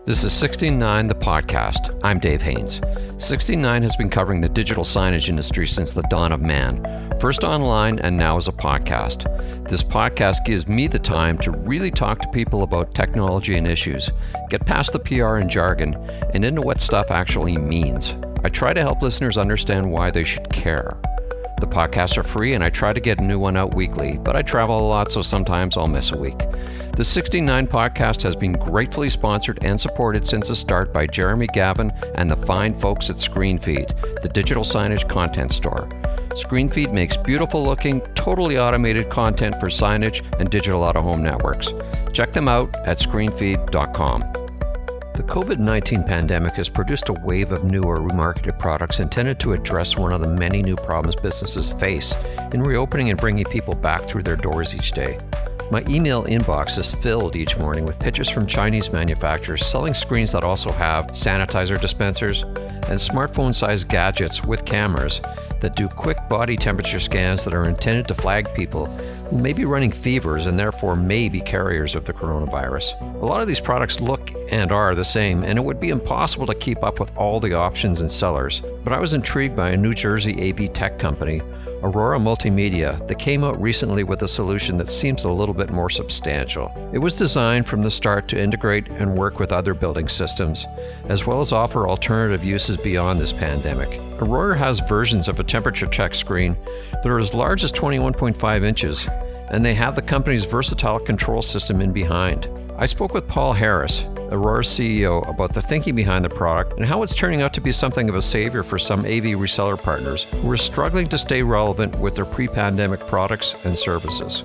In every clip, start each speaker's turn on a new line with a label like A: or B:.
A: This is 16.9, the podcast. I'm Dave Haynes. 16.9 has been covering the digital signage industry since the dawn of man, first online and now as a podcast. This podcast gives me the time to really talk to people about technology and issues, get past the PR and jargon, and into what stuff actually means. I try to help listeners understand why they should care. The podcasts are free and I try to get a new one out weekly, but I travel a lot, so sometimes I'll miss a week. The 16.9 podcast has been gratefully sponsored and supported since the start by Jeremy Gavin and the fine folks at ScreenFeed, the digital signage content store. ScreenFeed makes beautiful looking, totally automated content for signage and digital out-of-home networks. Check them out at screenfeed.com. The COVID-19 pandemic has produced a wave of new or remarketed products intended to address one of the many new problems businesses face in reopening and bringing people back through their doors each day. My email inbox is filled each morning with pictures from Chinese manufacturers selling screens that also have sanitizer dispensers and smartphone-sized gadgets with cameras that do quick body temperature scans that are intended to flag people who may be running fevers and therefore may be carriers of the coronavirus. A lot of these products look and are the same, and it would be impossible to keep up with all the options and sellers. But I was intrigued by a New Jersey AV tech company, Aurora Multimedia, that came out recently with a solution that seems a little bit more substantial. It was designed from the start to integrate and work with other building systems, as well as offer alternative uses beyond this pandemic. Aurora has versions of a temperature check screen that are as large as 21.5 inches, and they have the company's versatile control system in behind. I spoke with Paul Harris, Aurora's CEO, about the thinking behind the product and how it's turning out to be something of a savior for some AV reseller partners who are struggling to stay relevant with their pre-pandemic products and services.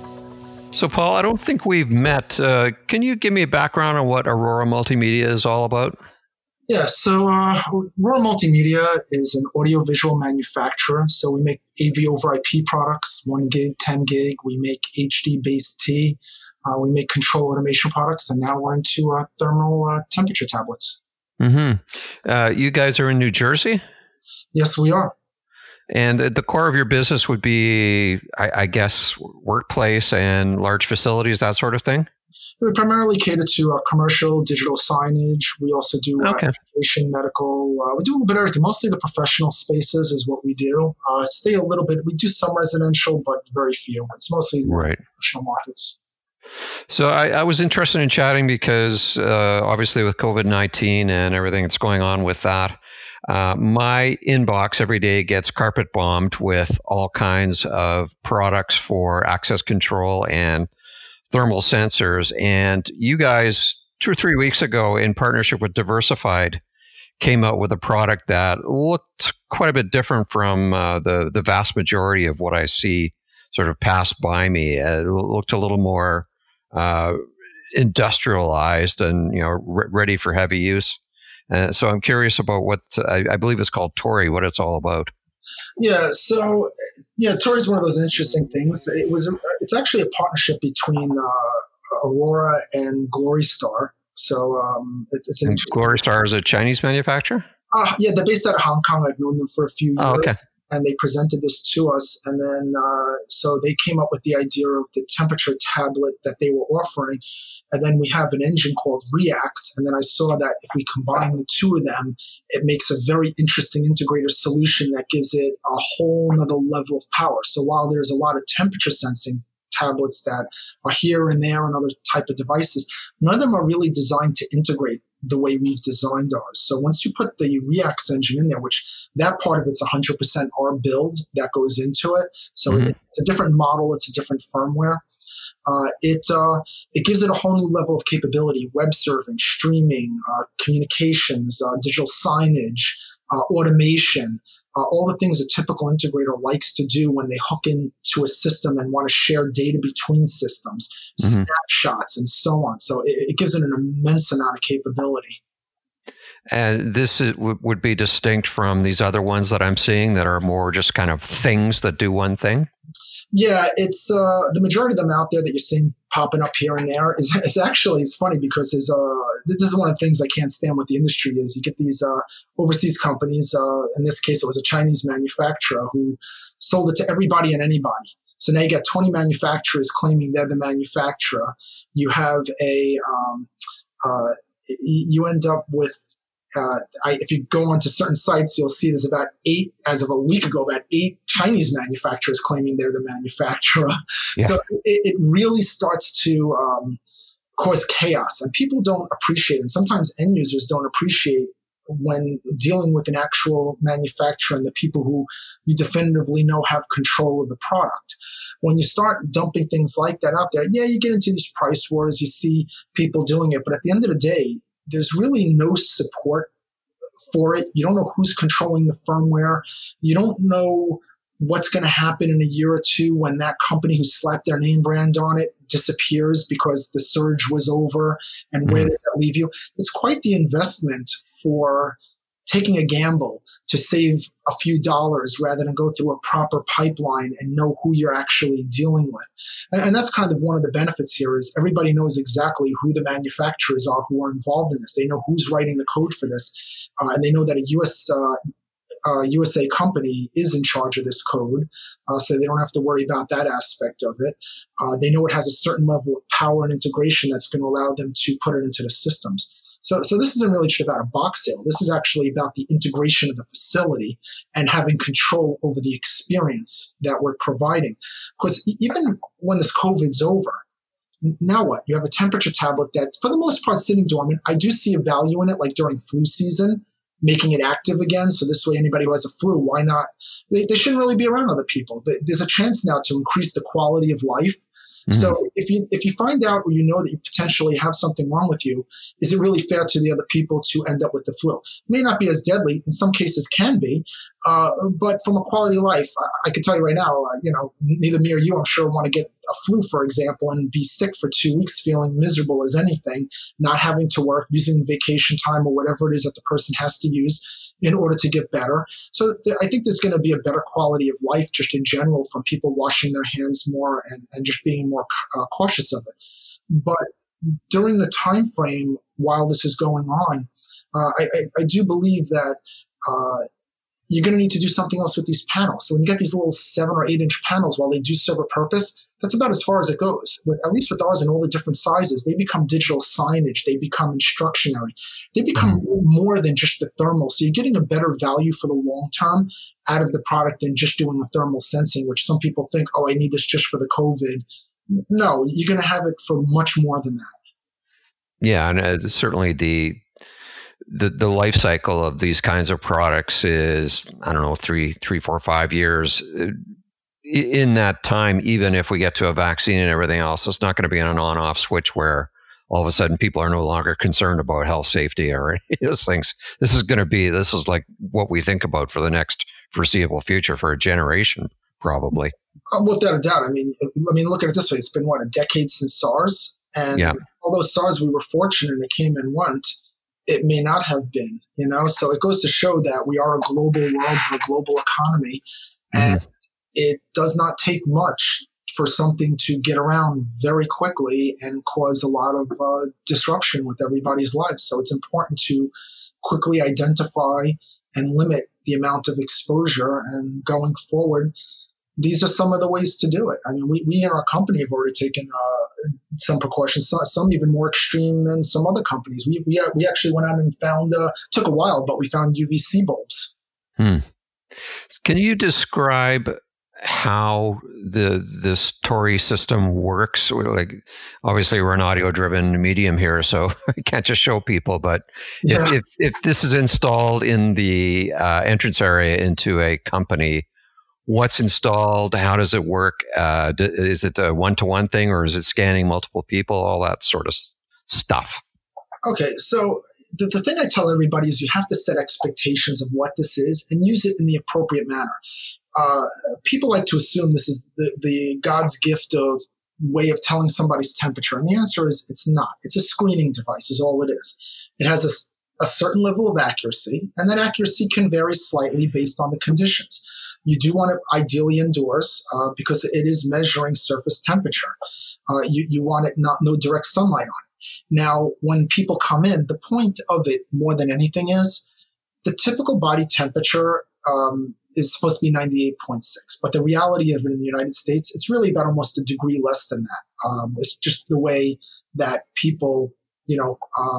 A: So Paul, I don't think we've met. Can you give me a background on what Aurora Multimedia is all about?
B: Yeah, so Aurora Multimedia is an audiovisual manufacturer. So we make AV over IP products, 1 gig, 10 gig. We make HD base T. We make control automation products, and now we're into thermal temperature tablets.
A: Mm-hmm. You guys are in New Jersey?
B: Yes, we are.
A: And the core of your business would be, I guess, workplace and large facilities, that sort of thing?
B: We primarily cater to commercial, digital signage. We also do education, medical. We do a little bit of everything. Mostly the professional spaces is what we do. Stay a little bit. We do some residential, but very few. It's mostly professional markets.
A: So I was interested in chatting because obviously with COVID-19 and everything that's going on with that, my inbox every day gets carpet bombed with all kinds of products for access control and thermal sensors. And you guys, 2 or 3 weeks ago, in partnership with Diversified, came out with a product that looked quite a bit different from the vast majority of what I see sort of pass by me. It looked a little more industrialized and ready for heavy use. So I'm curious about what I believe it's called Tori, what it's all about.
B: Yeah, so Tori is one of those interesting things. It's actually a partnership between Aurora and Glorystar. So it's an interesting.
A: Glorystar is a Chinese manufacturer?
B: Yeah, they're based out of Hong Kong. I've known them for a few years.
A: Oh, okay.
B: And they presented this to us. And then, so they came up with the idea of the temperature tablet that they were offering. And then we have an engine called Reax. And then I saw that if we combine the two of them, it makes a very interesting integrated solution that gives it a whole nother level of power. So while there's a lot of temperature sensing tablets that are here and there and other type of devices, none of them are really designed to integrate the way we've designed ours. So once you put the Reax engine in there, which that part of it's 100% our build that goes into it. So it's a different model. It's a different firmware. It gives it a whole new level of capability, web serving, streaming, communications, digital signage, automation, all the things a typical integrator likes to do when they hook into a system and want to share data between systems, snapshots, and so on. So it gives it an immense amount of capability.
A: And this would be distinct from these other ones that I'm seeing that are more just kind of things that do one thing?
B: Yeah, it's the majority of them out there that you're seeing popping up here and there is actually, it's funny because this is one of the things I can't stand with the industry is you get these overseas companies. In this case, it was a Chinese manufacturer who sold it to everybody and anybody. So now you got 20 manufacturers claiming they're the manufacturer. You have you end up with, if you go onto certain sites, you'll see there's about 8, as of a week ago, about 8 Chinese manufacturers claiming they're the manufacturer. Yeah. So it really starts to cause chaos, and people don't appreciate it. And sometimes end users don't appreciate when dealing with an actual manufacturer and the people who you definitively know have control of the product. When you start dumping things like that out there, yeah, you get into these price wars, you see people doing it, but at the end of the day, there's really no support for it. You don't know who's controlling the firmware. You don't know what's going to happen in a year or two when that company who slapped their name brand on it disappears because the surge was over, and where does that leave you? It's quite the investment for taking a gamble to save a few dollars rather than go through a proper pipeline and know who you're actually dealing with. And that's kind of one of the benefits here is everybody knows exactly who the manufacturers are who are involved in this. They know who's writing the code for this, and they know that a USA company is in charge of this code, so they don't have to worry about that aspect of it. They know it has a certain level of power and integration that's going to allow them to put it into the systems. So this isn't really just about a box sale. This is actually about the integration of the facility and having control over the experience that we're providing. Because even when this COVID's over, now what? You have a temperature tablet that, for the most part, sitting dormant. I do see a value in it, like during flu season, making it active again. So this way, anybody who has a flu, why not? They shouldn't really be around other people. There's a chance now to increase the quality of life. Mm-hmm. So if you find out or you know that you potentially have something wrong with you, is it really fair to the other people to end up with the flu? It may not be as deadly. In some cases can be. But from a quality of life, I can tell you right now, neither me or you, I'm sure, want to get a flu, for example, and be sick for 2 weeks, feeling miserable as anything, not having to work, using vacation time or whatever it is that the person has to use in order to get better. So I think there's going to be a better quality of life just in general from people washing their hands more and just being more cautious of it. But during the time frame while this is going on, I do believe that you're going to need to do something else with these panels. So when you get these little 7 or 8 inch panels, while they do serve a purpose, that's about as far as it goes. At least with ours and all the different sizes, they become digital signage. They become instructionary. They become more than just the thermal. So you're getting a better value for the long term out of the product than just doing the thermal sensing, which some people think, oh, I need this just for the COVID. No, you're going to have it for much more than that.
A: Yeah, and certainly the life cycle of these kinds of products is, I don't know, 3, 4, 5 years. In that time, even if we get to a vaccine and everything else, it's not going to be an on-off switch where all of a sudden people are no longer concerned about health, safety, or any of those things. This is like what we think about for the next foreseeable future for a generation, probably.
B: Without a doubt. I mean, look at it this way. It's been, a decade since SARS? And although SARS, we were fortunate and it came and went, it may not have been, So it goes to show that we are a global world, a global economy, and it does not take much for something to get around very quickly and cause a lot of disruption with everybody's lives. So it's important to quickly identify and limit the amount of exposure. And going forward, these are some of the ways to do it. I mean, we in our company have already taken some precautions, some even more extreme than some other companies. We actually went out and found, took a while, but we found UVC bulbs.
A: Can you describe how this Tori system works? Like, obviously we're an audio-driven medium here, so I can't just show people. But if this is installed in the entrance area into a company, what's installed? How does it work? Is it a one-to-one thing, or is it scanning multiple people? All that sort of stuff.
B: Okay, so the thing I tell everybody is you have to set expectations of what this is and use it in the appropriate manner. People like to assume this is the God's gift of way of telling somebody's temperature. And the answer is it's not. It's a screening device is all it is. It has a certain level of accuracy, and that accuracy can vary slightly based on the conditions. You do want it ideally indoors because it is measuring surface temperature. You want it no direct sunlight on it. Now, when people come in, the point of it more than anything is the typical body temperature is supposed to be 98.6, but the reality of it in the United States, it's really about almost a degree less than that. It's just the way that people,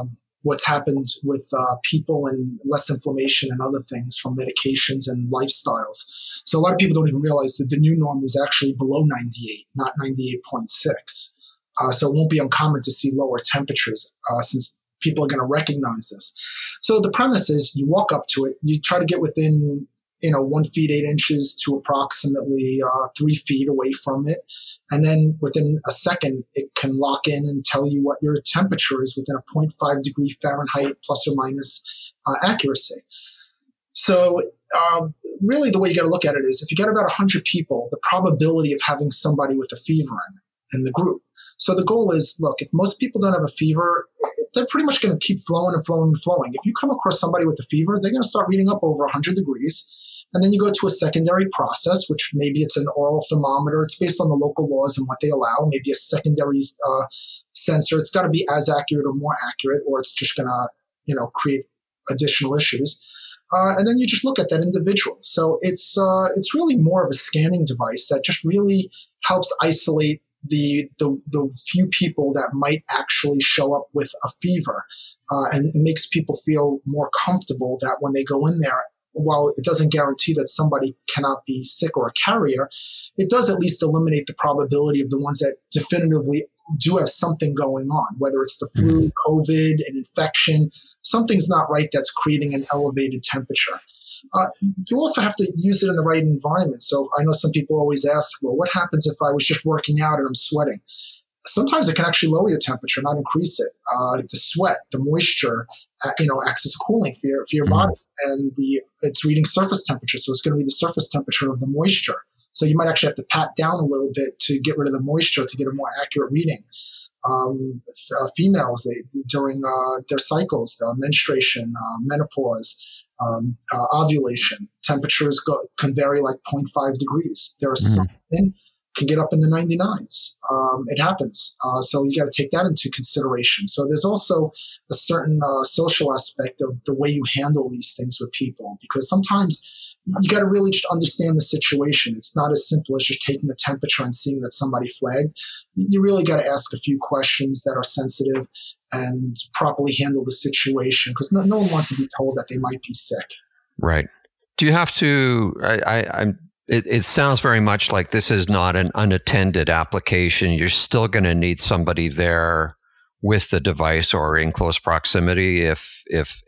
B: what's happened with people and less inflammation and other things from medications and lifestyles. So a lot of people don't even realize that the new norm is actually below 98, not 98.6. So it won't be uncommon to see lower temperatures since people are going to recognize this. So the premise is you walk up to it, you try to get within 1 feet 8 inches to approximately 3 feet away from it. And then within a second, it can lock in and tell you what your temperature is within a 0.5 degree Fahrenheit plus or minus accuracy. So really the way you got to look at it is if you get about 100 people, the probability of having somebody with a fever in the group. So the goal is, look, if most people don't have a fever, they're pretty much going to keep flowing and flowing and flowing. If you come across somebody with a fever, they're going to start reading up over 100 degrees. And then you go to a secondary process, which maybe it's an oral thermometer. It's based on the local laws and what they allow. Maybe a secondary sensor. It's got to be as accurate or more accurate, or it's just going to, create additional issues. And then you just look at that individual. So it's really more of a scanning device that just really helps isolate the few people that might actually show up with a fever, and it makes people feel more comfortable that when they go in there, while it doesn't guarantee that somebody cannot be sick or a carrier, it does at least eliminate the probability of the ones that definitively do have something going on, whether it's the flu, COVID, an infection, something's not right that's creating an elevated temperature. You also have to use it in the right environment. So I know some people always ask, well, what happens if I was just working out and I'm sweating? Sometimes it can actually lower your temperature, not increase it. The sweat, the moisture, acts as a cooling for your body. And it's reading surface temperature, so it's going to read the surface temperature of the moisture. So you might actually have to pat down a little bit to get rid of the moisture to get a more accurate reading. Females, during their cycles, menstruation, menopause, ovulation, temperatures can vary like 0.5 degrees. There are something can get up in the 99s. It happens. So you got to take that into consideration. So there's also a certain social aspect of the way you handle these things with people, because sometimes you got to really just understand the situation. It's not as simple as just taking the temperature and seeing that somebody flagged. You really got to ask a few questions that are sensitive and properly handle the situation, because no one wants to be told that they might be sick.
A: Right. Do you have to, it sounds very much like this is not an unattended application. You're still going to need somebody there with the device or in close proximity if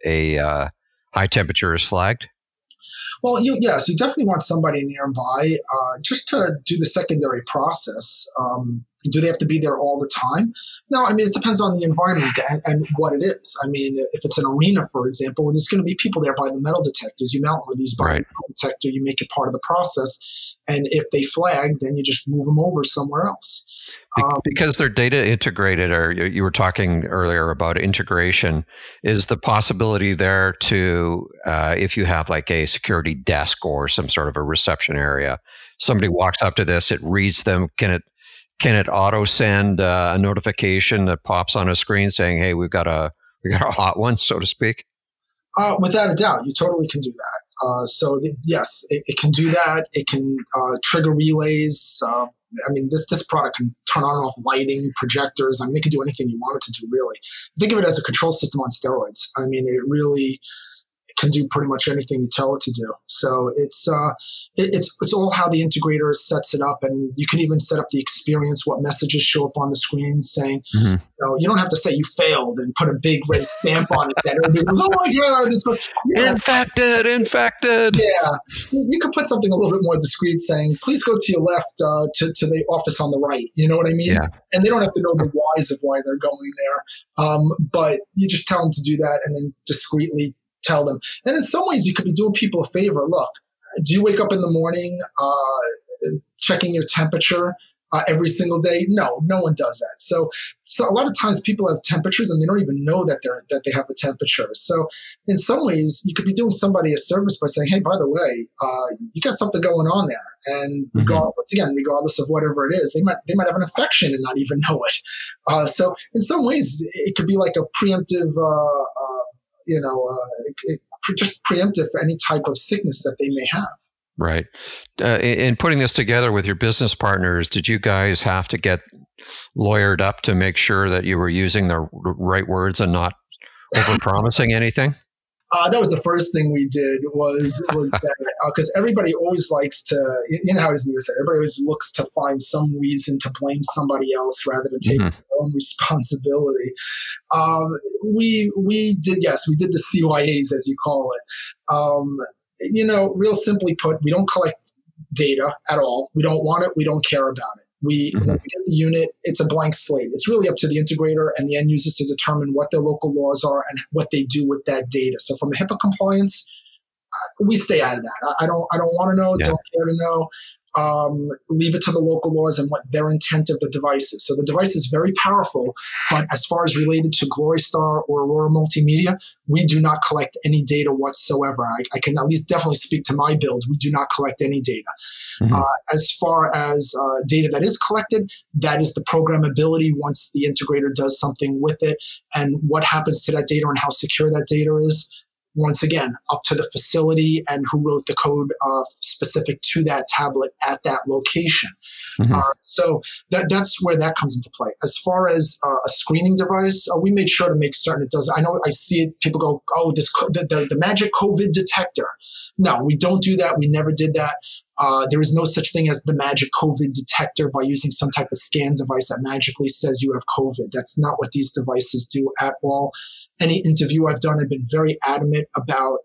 A: a high temperature is flagged?
B: Well, yes, you definitely want somebody nearby just to do the secondary process. Do they have to be there all the time? No, I mean, it depends on the environment and what it is. I mean, if it's an arena, for example, there's going to be people there by the metal detectors. You mount one of these by the metal detector, you make it part of the process. And if they flag, then you just move them over somewhere else.
A: Because they're data integrated, or you were talking earlier about integration, is the possibility there to, if you have like a security desk or some sort of a reception area, somebody walks up to this, it reads them, can it auto send a notification that pops on a screen saying, hey, we got a hot one, so to speak?
B: Without a doubt, you totally can do that. Yes, it can do that. It can trigger relays. I mean, this product can turn on and off lighting, projectors. I mean, it can do anything you want it to do, really. Think of it as a control system on steroids. I mean, it really can do pretty much anything you tell it to do. So it's all how the integrator sets it up, and you can even set up the experience, what messages show up on the screen saying, you don't have to say you failed and put a big red stamp on it that everybody goes, oh my God, infected. Yeah. You could put something a little bit more discreet saying, please go to your left to the office on the right. You know what I mean? Yeah. And they don't have to know the whys of why they're going there. But you just tell them to do that and then discreetly tell them. And in some ways, you could be doing people a favor. Look, do you wake up in the morning checking your temperature every single day? No one does that. So a lot of times people have temperatures and they don't even know that they have a temperature. So in some ways, you could be doing somebody a service by saying, hey, by the way, you got something going on there. And regardless of whatever it is, they might have an infection and not even know it. So in some ways, it could be like a preemptive just preemptive for any type of sickness that they may have.
A: Right. In putting this together with your business partners, did you guys have to get lawyered up to make sure that you were using the right words and not Over-promising anything?
B: That was the first thing we did was that, because everybody always likes to, you know how it is in the USA, everybody always looks to find some reason to blame somebody else rather than take their own responsibility. We did the CYAs, as you call it. Real simply put, we don't collect data at all. We don't want it. We don't care about it. When we get the unit, it's a blank slate. It's really up to the integrator and the end users to determine what their local laws are and what they do with that data. So from a HIPAA compliance, we stay out of that. I don't want to know, don't care to know. Leave it to the local laws and what their intent of the device is. So the device is very powerful, but as far as related to Gloristar or Aurora Multimedia, we do not collect any data whatsoever. I can at least definitely speak to my build. We do not collect any data. As far as data that is collected, that is the programmability once the integrator does something with it, and what happens to that data and how secure that data is. Once again, up to the facility and who wrote the code specific to that tablet at that location. So that's where that comes into play. As far as a screening device, we made sure to make certain it does. I know I see it. People go, "Oh, the magic COVID detector." No, we don't do that. We never did that. There is no such thing as the magic COVID detector by using some type of scan device that magically says you have COVID. That's not what these devices do at all. Any interview I've done, I've been very adamant about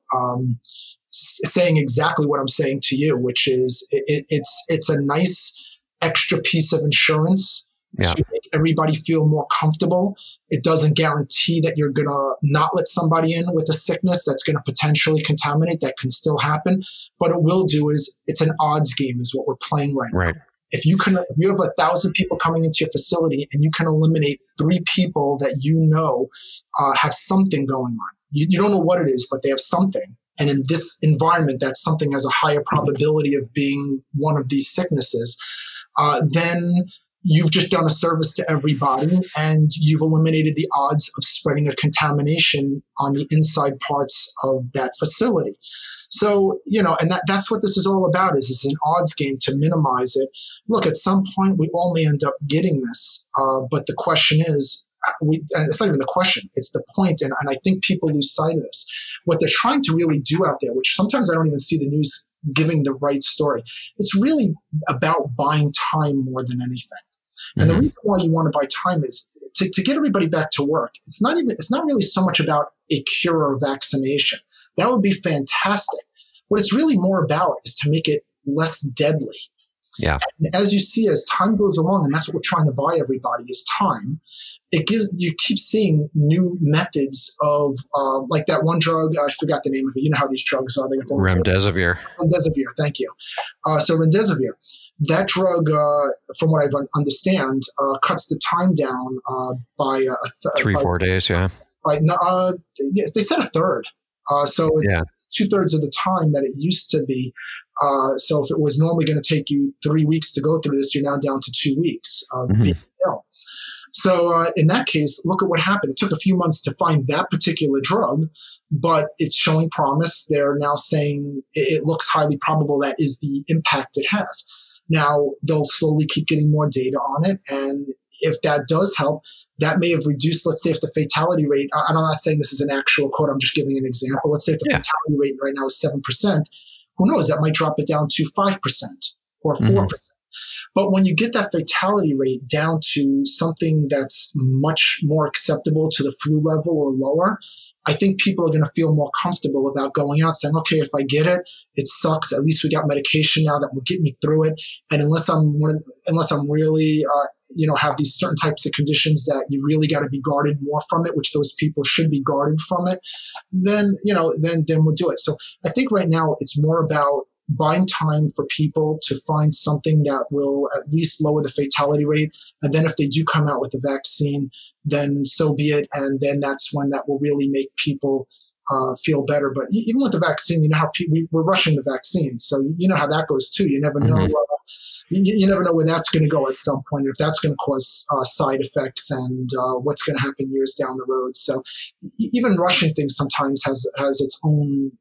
B: saying exactly what I'm saying to you, which is it's a nice extra piece of insurance to make everybody feel more comfortable. It doesn't guarantee that you're going to not let somebody in with a sickness that's going to potentially contaminate. That can still happen. What it will do is it's an odds game is what we're playing right now. If you have 1,000 people coming into your facility and you can eliminate 3 people that have something going on, you don't know what it is, but they have something. And in this environment, that something has a higher probability of being one of these sicknesses, then you've just done a service to everybody and you've eliminated the odds of spreading a contamination on the inside parts of that facility. So, and that's what this is all about, is it's an odds game to minimize it. Look, at some point, we all may end up getting this. But the question is, and it's not even the question, it's the point. And I think people lose sight of this. What they're trying to really do out there, which sometimes I don't even see the news giving the right story, it's really about buying time more than anything. And the reason why you want to buy time is to get everybody back to work. It's not really so much about a cure or vaccination. That would be fantastic. What it's really more about is to make it less deadly. Yeah. And as you see, as time goes along, and that's what we're trying to buy everybody is time. You keep seeing new methods of, like that one drug, I forgot the name of it. You know how these drugs are.
A: Remdesivir.
B: Remdesivir, thank you. So Remdesivir, that drug, from what I understand, cuts the time down by
A: 3-4 days, yeah.
B: They said a third. So it's 2/3 of the time that it used to be. So if it was normally going to take you 3 weeks to go through this, you're now down to 2 weeks of being ill. So in that case, look at what happened. It took a few months to find that particular drug, but it's showing promise. They're now saying it looks highly probable that is the impact it has. Now, they'll slowly keep getting more data on it. And if that does help, that may have reduced, let's say if the fatality rate, and I'm not saying this is an actual quote, I'm just giving an example. Let's say if the fatality rate right now is 7%, who knows, that might drop it down to 5% or 4%. But when you get that fatality rate down to something that's much more acceptable to the flu level or lower, I think people are going to feel more comfortable about going out saying, okay, if I get it, it sucks. At least we got medication now that will get me through it. And unless I'm really, have these certain types of conditions that you really got to be guarded more from it, which those people should be guarded from it, then we'll do it. So I think right now it's more about buying time for people to find something that will at least lower the fatality rate. And then if they do come out with the vaccine, then so be it. And then that's when that will really make people feel better. But even with the vaccine, you know how we're rushing the vaccine. So you know how that goes too. You never know. You never know where that's going to go at some point, if that's going to cause side effects and what's going to happen years down the road. So even rushing things sometimes has its own,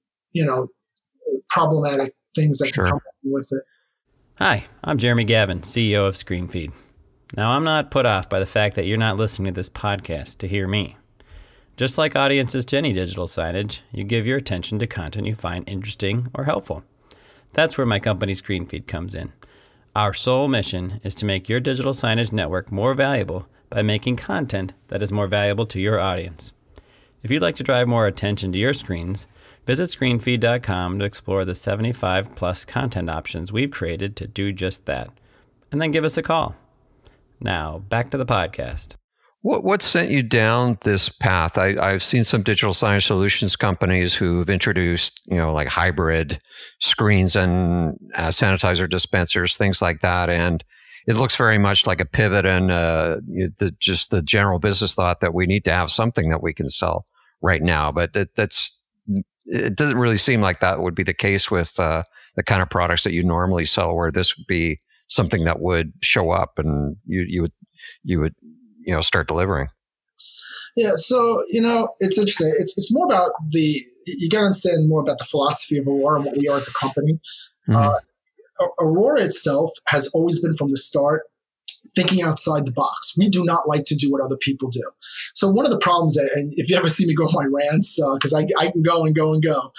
B: problematic things that can come with it.
C: Hi, I'm Jeremy Gavin, CEO of ScreenFeed. Now, I'm not put off by the fact that you're not listening to this podcast to hear me. Just like audiences to any digital signage, you give your attention to content you find interesting or helpful. That's where my company ScreenFeed comes in. Our sole mission is to make your digital signage network more valuable by making content that is more valuable to your audience. If you'd like to drive more attention to your screens, visit screenfeed.com to explore the 75 plus content options we've created to do just that. And then give us a call. Now, back to the podcast.
A: What sent you down this path? I've seen some digital signage solutions companies who've introduced, like hybrid screens and sanitizer dispensers, things like that. And it looks very much like a pivot and just the general business thought that we need to have something that we can sell right now. But it doesn't really seem like that would be the case with the kind of products that you normally sell, where this would be something that would show up and you would start delivering.
B: Yeah, so it's interesting. It's more about you got to understand more about the philosophy of Aurora and what we are as a company. Mm-hmm. Aurora itself has always been from the start thinking outside the box. We do not like to do what other people do. So one of the problems, and if you ever see me go on my rants, because I can go and go and go,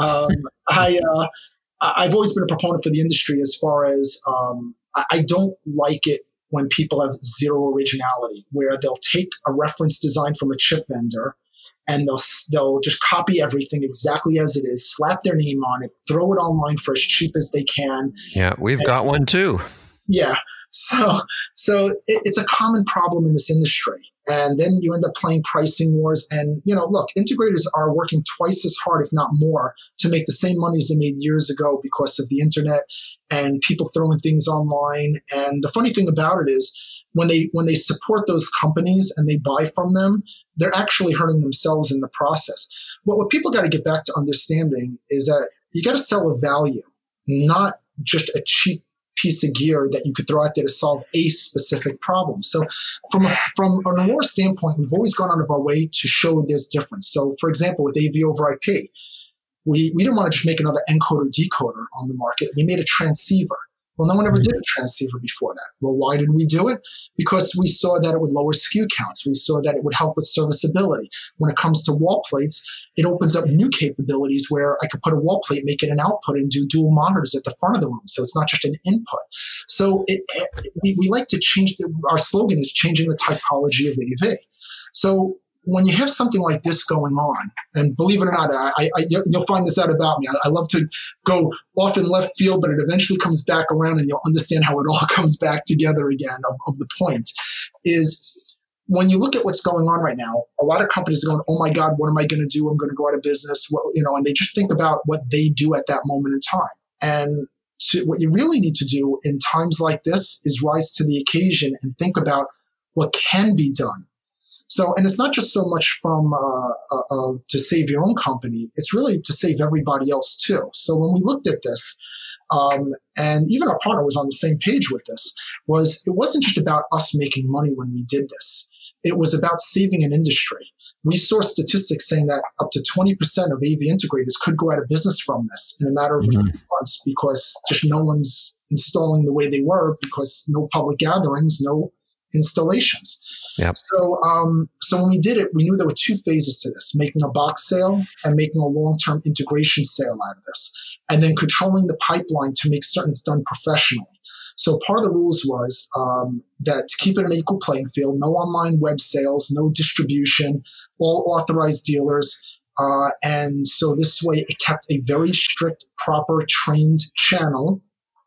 B: I've always been a proponent for the industry as far as I don't like it when people have zero originality, where they'll take a reference design from a chip vendor and they'll just copy everything exactly as it is, slap their name on it, throw it online for as cheap as they can.
A: Yeah, we've got one too.
B: Yeah. So it's a common problem in this industry. And then you end up playing pricing wars. And, look, integrators are working twice as hard, if not more, to make the same money as they made years ago because of the internet and people throwing things online. And the funny thing about it is when they support those companies and they buy from them, they're actually hurting themselves in the process. What people got to get back to understanding is that you got to sell a value, not just a cheap piece of gear that you could throw out there to solve a specific problem. So from an Aurora standpoint, we've always gone out of our way to show there's difference. So for example, with AV over IP, we didn't want to just make another encoder decoder on the market. We made a transceiver. Well, no one ever did a transceiver before that. Well, why did we do it? Because we saw that it would lower SKU counts. We saw that it would help with serviceability. When it comes to wall plates, it opens up new capabilities where I could put a wall plate, make it an output, and do dual monitors at the front of the room. So it's not just an input. So we like to change our slogan is changing the typology of AV. So when you have something like this going on, and believe it or not, you'll find this out about me. I love to go off in left field, but it eventually comes back around and you'll understand how it all comes back together again of the point is when you look at what's going on right now, a lot of companies are going, oh my God, what am I going to do? I'm going to go out of business. And they just think about what they do at that moment in time. And what you really need to do in times like this is rise to the occasion and think about what can be done. So, and it's not just so much from to save your own company, it's really to save everybody else too. So when we looked at this, and even our partner was on the same page with this, it wasn't just about us making money when we did this. It was about saving an industry. We saw statistics saying that up to 20% of AV integrators could go out of business from this in a matter of a few months because just no one's installing the way they were because no public gatherings, no installations.
A: Yep.
B: So when we did it, we knew there were two phases to this, making a box sale and making a long-term integration sale out of this, and then controlling the pipeline to make certain it's done professionally. So part of the rules was that to keep it an equal playing field, no online web sales, no distribution, all authorized dealers. And so this way it kept a very strict, proper, trained channel.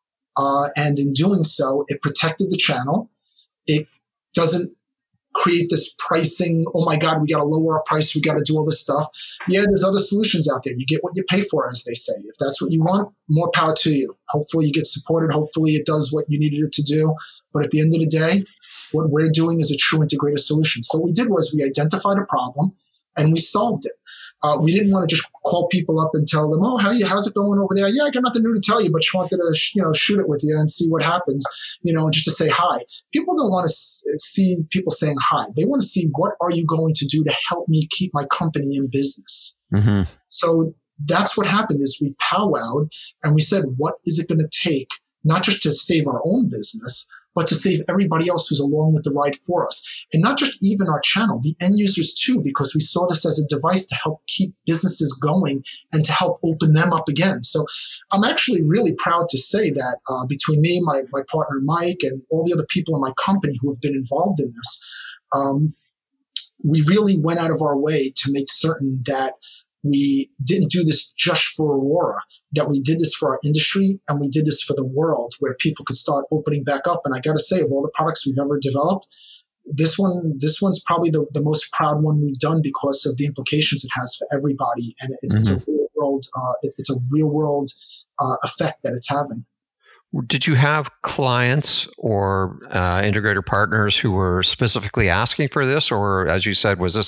B: And in doing so, it protected the channel. It doesn't create this pricing, oh my God, we got to lower our price, we got to do all this stuff. Yeah, there's other solutions out there. You get what you pay for, as they say. If that's what you want, more power to you. Hopefully you get supported. Hopefully it does what you needed it to do. But at the end of the day, what we're doing is a true integrated solution. So what we did was we identified a problem and we solved it. We didn't want to just call people up and tell them, oh, how's it going over there? Yeah, I got nothing new to tell you, but just wanted to shoot it with you and see what happens, and just to say hi. People don't want to see people saying hi. They want to see, what are you going to do to help me keep my company in business? Mm-hmm. So that's what happened is we powwowed and we said, what is it going to take, not just to save our own business, but to save everybody else who's along with the ride for us. And not just even our channel, the end users too, because we saw this as a device to help keep businesses going and to help open them up again. So I'm actually really proud to say that between me, my partner Mike, and all the other people in my company who have been involved in this, we really went out of our way to make certain that we didn't do this just for Aurora, that we did this for our industry and we did this for the world, where people could start opening back up. And I got to say, of all the products we've ever developed, this one's probably the most proud one we've done because of the implications it has for everybody. And it's a real world, it's a real world effect that it's having.
A: Did you have clients or integrator partners who were specifically asking for this? Or as you said, was this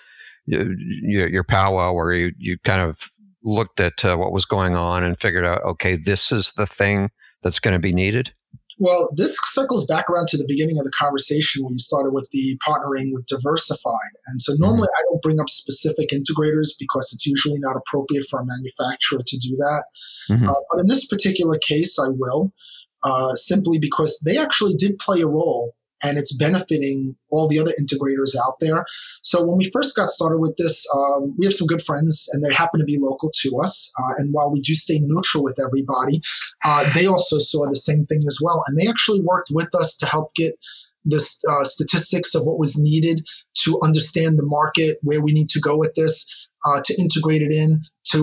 A: your powwow where you kind of looked at what was going on and figured out, okay, this is the thing that's going to be needed?
B: Well, this circles back around to the beginning of the conversation when you started with the partnering with Diversified. And so normally I don't bring up specific integrators because it's usually not appropriate for a manufacturer to do that. But in this particular case, I will, simply because they actually did play a role and it's benefiting all the other integrators out there. So when we first got started with this, we have some good friends and they happen to be local to us. And while we do stay neutral with everybody, they also saw the same thing as well. And they actually worked with us to help get the statistics of what was needed to understand the market, where we need to go with this, to integrate it in.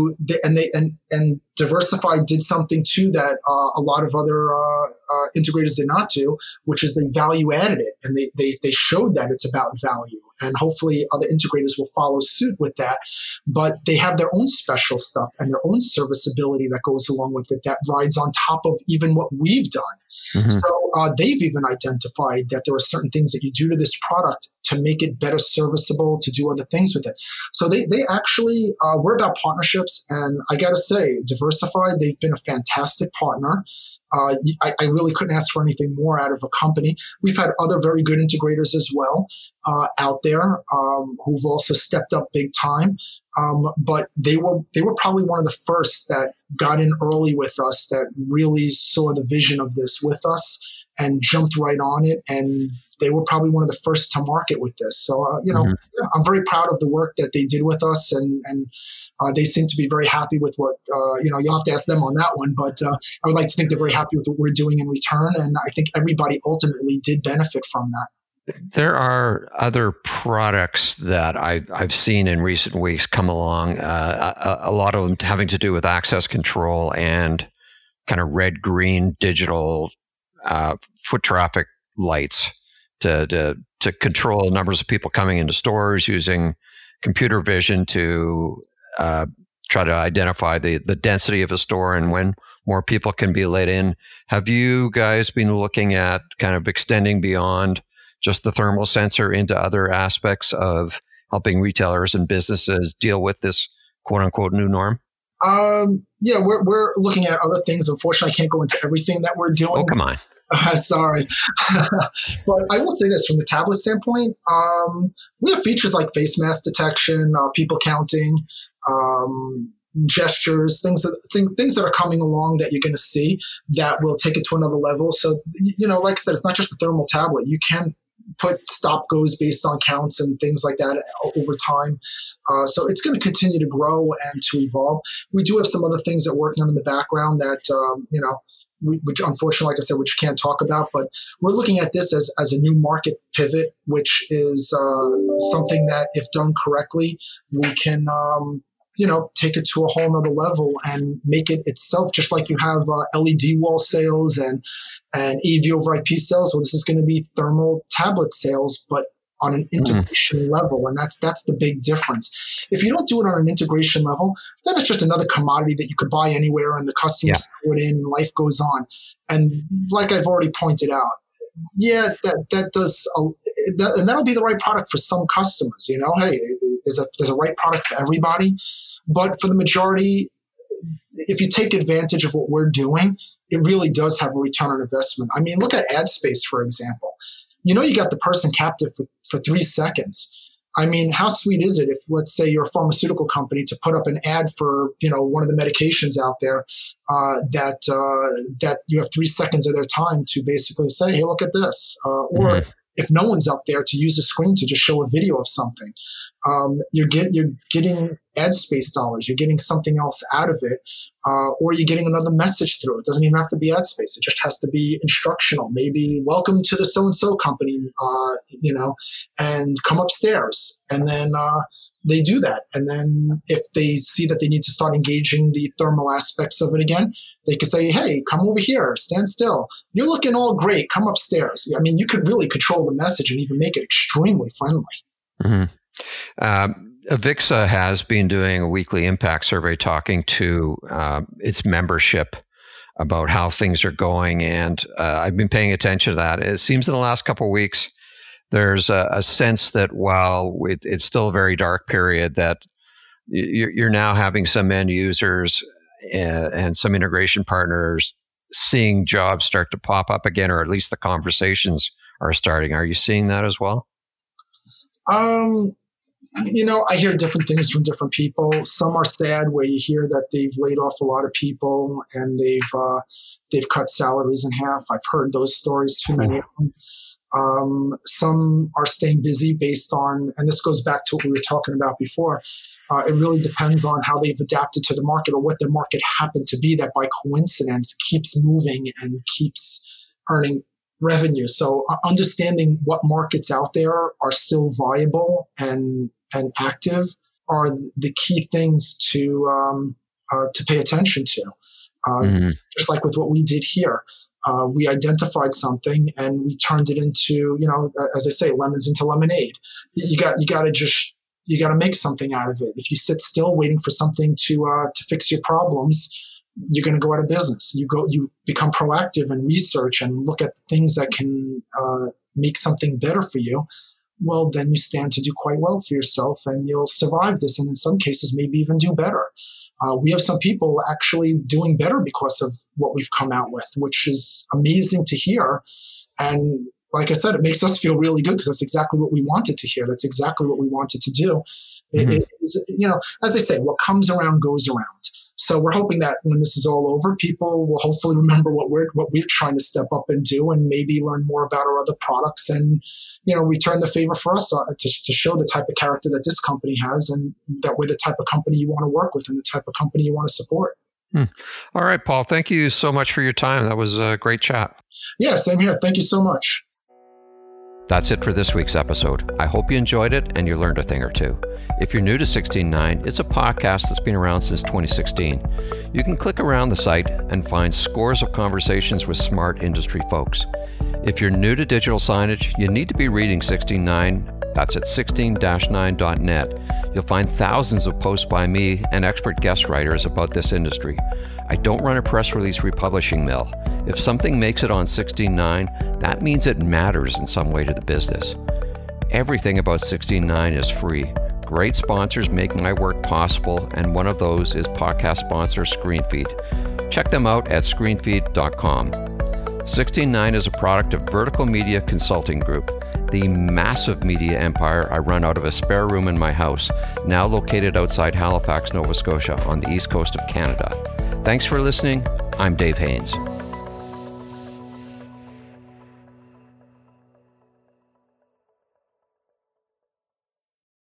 B: And Diversified did something too that a lot of other integrators did not do, which is they value added it, and they showed that it's about value. And hopefully other integrators will follow suit with that. But they have their own special stuff and their own serviceability that goes along with it that rides on top of even what we've done. So they've even identified that there are certain things that you do to this product to make it better serviceable, to do other things with it. So they actually, we're about partnerships. And I got to say, Diversified, they've been a fantastic partner. I really couldn't ask for anything more out of a company. We've had other very good integrators as well out there who've also stepped up big time. But they were probably one of the first that got in early with us, that really saw the vision of this with us and jumped right on it. And they were probably one of the first to market with this. So, I'm very proud of the work that they did with us, and they seem to be very happy with what, you'll have to ask them on that one, but I would like to think they're very happy with what we're doing in return. And I think everybody ultimately did benefit from that.
A: There are other products that I've seen in recent weeks come along, a lot of them having to do with access control and kind of red-green digital foot traffic lights to control numbers of people coming into stores, using computer vision to try to identify the density of a store and when more people can be let in. Have you guys been looking at kind of extending beyond just the thermal sensor into other aspects of helping retailers and businesses deal with this quote unquote new norm?
B: Yeah, we're looking at other things. Unfortunately, I can't go into everything that we're doing.
A: Oh, come on.
B: Sorry. But I will say this, from the tablet standpoint, we have features like face mask detection, people counting, gestures, things that are coming along that you're going to see that will take it to another level. So, like I said, it's not just a thermal tablet. You can put stop goes based on counts and things like that over time. So it's going to continue to grow and to evolve. We do have some other things that we're working on in the background that, which unfortunately, like I said, which can't talk about, but we're looking at this as a new market pivot, which is something that, if done correctly, we can, take it to a whole nother level and make it itself, just like you have LED wall sales and AV over IP sales. Well, this is going to be thermal tablet sales, but on an integration level. And that's the big difference. If you don't do it on an integration level, then it's just another commodity that you could buy anywhere and the customers throw it in and life goes on. And like I've already pointed out, that does, and that'll be the right product for some customers. Hey, there's a right product for everybody. But for the majority, if you take advantage of what we're doing, it really does have a return on investment. I mean, look at ad space, for example. You got the person captive for 3 seconds. I mean, how sweet is it if, let's say, you're a pharmaceutical company to put up an ad for, one of the medications out there that you have 3 seconds of their time to basically say, hey, look at this. Or if no one's up there, to use a screen to just show a video of something. You're getting ad space dollars. You're getting something else out of it. Or you're getting another message through. It doesn't even have to be ad space. It just has to be instructional. Maybe welcome to the so-and-so company, and come upstairs. And then they do that. And then if they see that they need to start engaging the thermal aspects of it again, they could say, hey, come over here, stand still. You're looking all great. Come upstairs. I mean, you could really control the message and even make it extremely friendly.
A: Avixa has been doing a weekly impact survey talking to its membership about how things are going. And I've been paying attention to that. It seems in the last couple of weeks, there's a sense that while it's still a very dark period, that you're now having some end users and some integration partners seeing jobs start to pop up again, or at least the conversations are starting. Are you seeing that as well?
B: I hear different things from different people. Some are sad, where you hear that they've laid off a lot of people and they've cut salaries in half. I've heard those stories, too many of them. Some are staying busy based on, and this goes back to what we were talking about before, it really depends on how they've adapted to the market or what their market happened to be that by coincidence keeps moving and keeps earning revenue. So understanding what markets out there are still viable and active are the key things to pay attention to. Just like with what we did here. We identified something and we turned it into, as I say, lemons into lemonade. You got to make something out of it. If you sit still waiting for something to fix your problems, you're going to go out of business. You become proactive and research and look at things that can make something better for you. Well, then you stand to do quite well for yourself and you'll survive this. And in some cases, maybe even do better. We have some people actually doing better because of what we've come out with, which is amazing to hear. And like I said, it makes us feel really good because that's exactly what we wanted to hear. That's exactly what we wanted to do. It is, as I say, what comes around goes around. So we're hoping that when this is all over, people will hopefully remember what we're trying to step up and do, and maybe learn more about our other products, and return the favor for us to show the type of character that this company has, and that we're the type of company you want to work with and the type of company you want to support.
A: All right, Paul. Thank you so much for your time. That was a great chat.
B: Yeah, same here. Thank you so much.
A: That's it for this week's episode. I hope you enjoyed it and you learned a thing or two. If you're new to 16.9, it's a podcast that's been around since 2016. You can click around the site and find scores of conversations with smart industry folks. If you're new to digital signage, you need to be reading 16.9. That's at 16-9.net. You'll find thousands of posts by me and expert guest writers about this industry. I don't run a press release republishing mill. If something makes it on 16.9, that means it matters in some way to the business. Everything about 16.9 is free. Great sponsors make my work possible, and one of those is podcast sponsor ScreenFeed. Check them out at screenfeed.com. 16.9 is a product of Vertical Media Consulting Group, the massive media empire I run out of a spare room in my house, now located outside Halifax, Nova Scotia, on the east coast of Canada. Thanks for listening. I'm Dave Haynes.